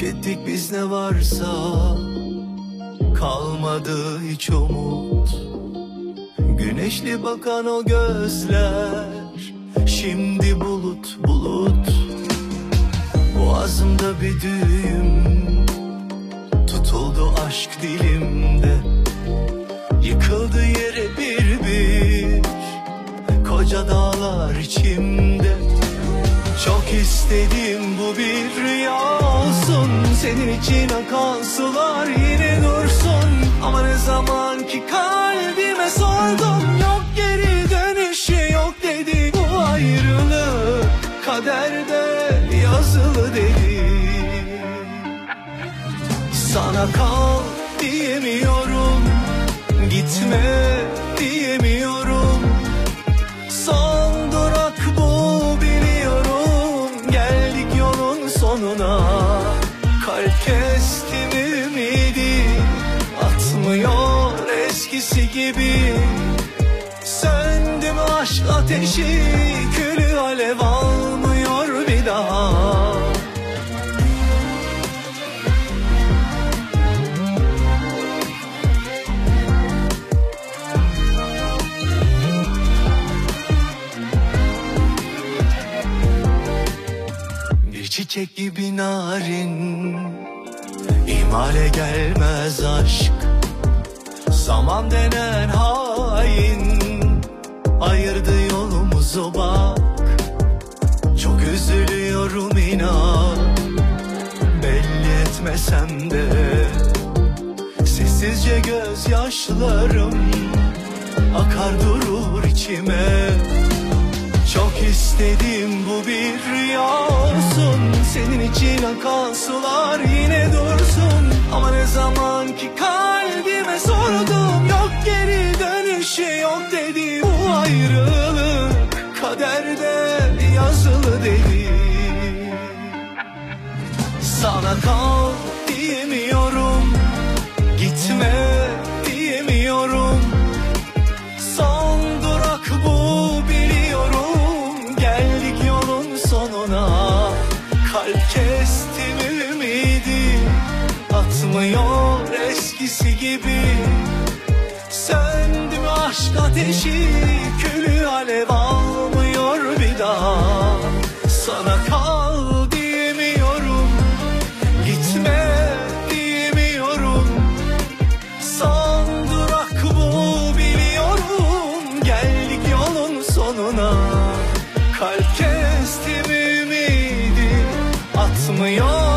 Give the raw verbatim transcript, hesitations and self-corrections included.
Tükettik biz ne varsa, kalmadı hiç umut. Güneşli bakan o gözler, şimdi bulut bulut. Boğazımda bir düğüm, tutuldu aşk dilimde. Yıkıldı yere bir bir, koca dağlar içimde. Çok istedim bu bir rüya olsun, senin için akan sular yine dursun. Ama ne zaman ki kalbime sordum, yok geri dönüşü yok dedi. Bu ayrılık kaderde yazılı dedi. Sana kal diyemiyorum, gitme diyemiyorum. Son durak bu biliyorum, geldik yolun sonuna. Kalp kestim ümidi, atmıyor eskisi gibi. Söndüm aşk ateşi, külü alev almıyor bir daha. Çiçek gibi narin, ihmale gelmez aşk. Zaman denen hain, ayırdı yolumuzu bak. Çok üzülüyorum inan, belli etmesem de. Sessizce gözyaşlarım akar durur içime. Çok istedim bu bir rüya olsun, senin için akan sular yine dursun. Ama ne zaman ki kalbime sordum, yok geri dönüşü yok dedi. Bu ayrılık kaderde yazılı dedi. Sana kal diyemiyorum, gitme diyemiyorum. Son durak bu biliyorum, geldik yolun sonuna. Kalp kestim ümidi, atmıyor eskisi gibi. Söndüm aşk ateşi, külü alev almıyor bir daha. Sana kal diyemiyorum, gitme diyemiyorum. Son durak bu biliyorum, geldik yolun sonuna. Kalp kestim ümidi, atmıyor